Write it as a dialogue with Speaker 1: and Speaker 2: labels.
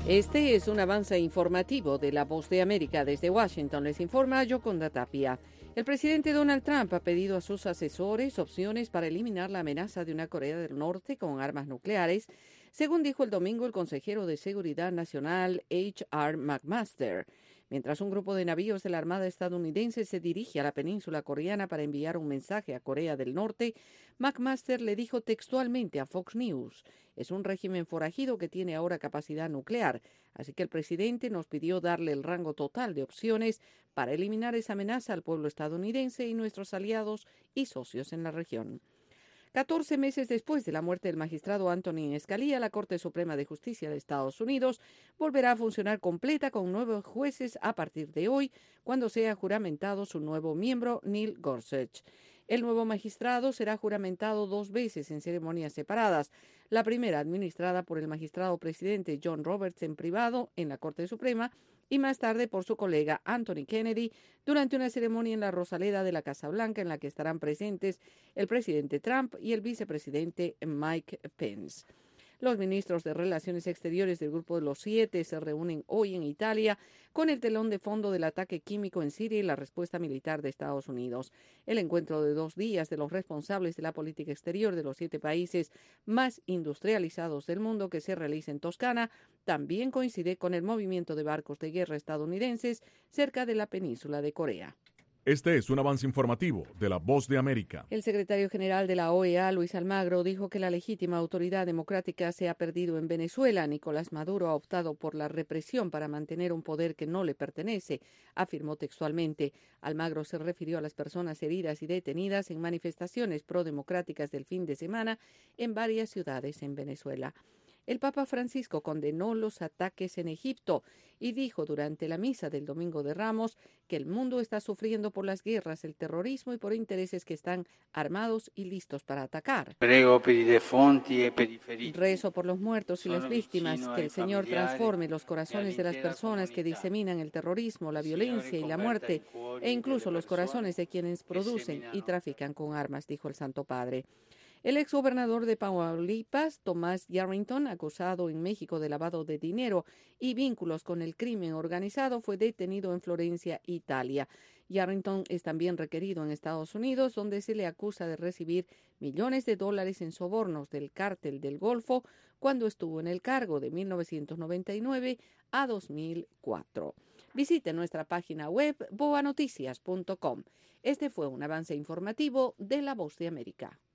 Speaker 1: Este es un avance informativo de La Voz de América. Desde Washington les informa Yoconda Tapia. El presidente Donald Trump ha pedido a sus asesores opciones para eliminar la amenaza de una Corea del Norte con armas nucleares, según dijo el domingo el consejero de Seguridad Nacional H.R. McMaster. Mientras un grupo de navíos de la Armada estadounidense se dirige a la península coreana para enviar un mensaje a Corea del Norte, McMaster le dijo textualmente a Fox News: es un régimen forajido que tiene ahora capacidad nuclear, así que el presidente nos pidió darle el rango total de opciones para eliminar esa amenaza al pueblo estadounidense y nuestros aliados y socios en la región. 14 meses después de la muerte del magistrado Antonin Scalia, la Corte Suprema de Justicia de Estados Unidos volverá a funcionar completa con nuevos jueces a partir de hoy, cuando sea juramentado su nuevo miembro, Neil Gorsuch. El nuevo magistrado será juramentado 2 veces en ceremonias separadas. La primera administrada por el magistrado presidente John Roberts en privado en la Corte Suprema y más tarde por su colega Anthony Kennedy durante una ceremonia en la Rosaleda de la Casa Blanca en la que estarán presentes el presidente Trump y el vicepresidente Mike Pence. Los ministros de Relaciones Exteriores del Grupo de los 7 se reúnen hoy en Italia con el telón de fondo del ataque químico en Siria y la respuesta militar de Estados Unidos. El encuentro de 2 días de los responsables de la política exterior de los 7 países más industrializados del mundo que se realiza en Toscana también coincide con el movimiento de barcos de guerra estadounidenses cerca de la península de Corea.
Speaker 2: Este es un avance informativo de La Voz de América.
Speaker 1: El secretario general de la OEA, Luis Almagro, dijo que la legítima autoridad democrática se ha perdido en Venezuela. Nicolás Maduro ha optado por la represión para mantener un poder que no le pertenece, afirmó textualmente. Almagro se refirió a las personas heridas y detenidas en manifestaciones prodemocráticas del fin de semana en varias ciudades en Venezuela. El Papa Francisco condenó los ataques en Egipto y dijo durante la misa del Domingo de Ramos que el mundo está sufriendo por las guerras, el terrorismo y por intereses que están armados y listos para atacar. Rezo por los muertos y las víctimas, que el Señor transforme los corazones de las personas que diseminan el terrorismo, la violencia y la muerte, e incluso los corazones de quienes producen y trafican con armas, dijo el Santo Padre. El exgobernador de Tamaulipas, Tomás Yarrington, acusado en México de lavado de dinero y vínculos con el crimen organizado, fue detenido en Florencia, Italia. Yarrington es también requerido en Estados Unidos, donde se le acusa de recibir millones de dólares en sobornos del cártel del Golfo cuando estuvo en el cargo de 1999 a 2004. Visite nuestra página web boanoticias.com. Este fue un avance informativo de La Voz de América.